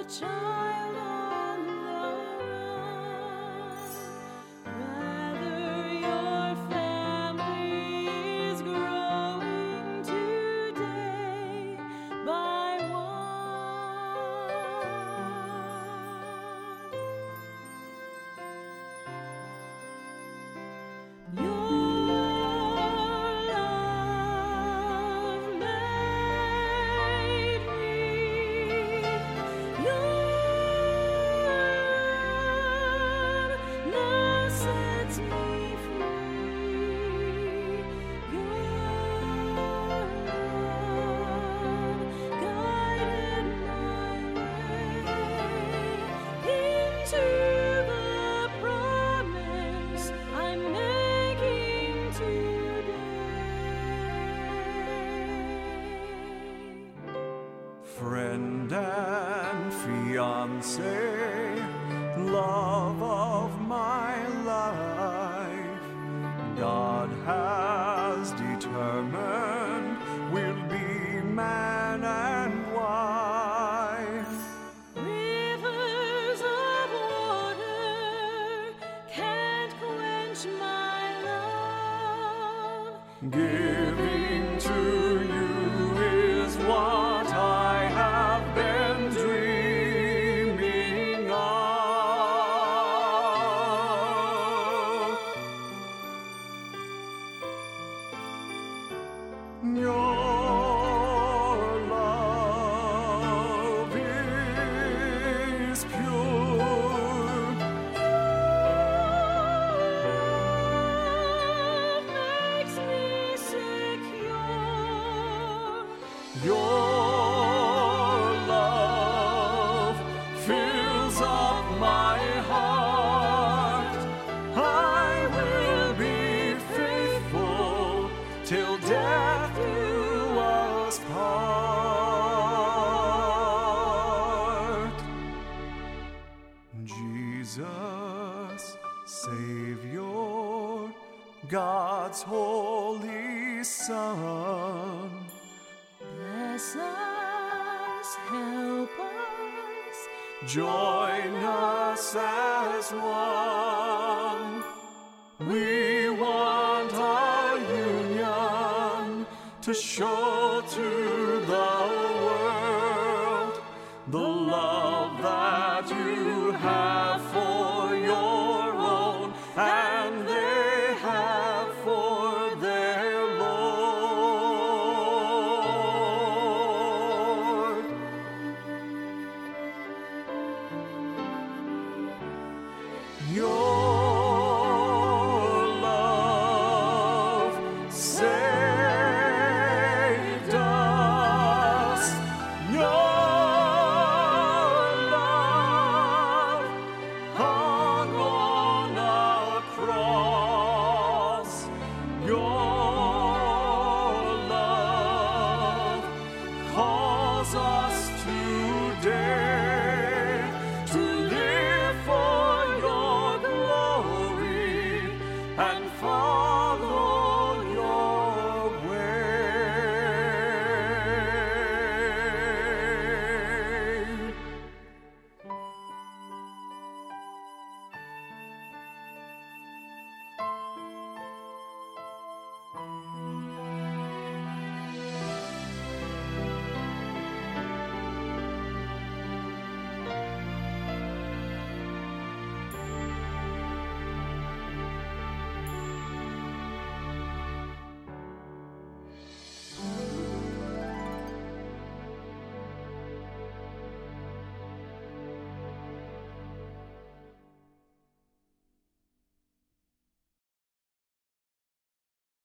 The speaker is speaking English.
child on the run. Rather, your family is growing today by one. Your love made me. Your love now sets me free. Your love guided my way into the promise I'm making today. Friend and fiancé, love of my life, God has determined we'll be man and wife. Rivers of water can't quench my love. Giving to you is what I have been dreaming of. Your love is pure. Love makes me secure. Your love fills up my heart. I will be faithful till death do us part. Jesus, Savior, God's holy Son, Bless us, help us, join us as one. We want our union to show to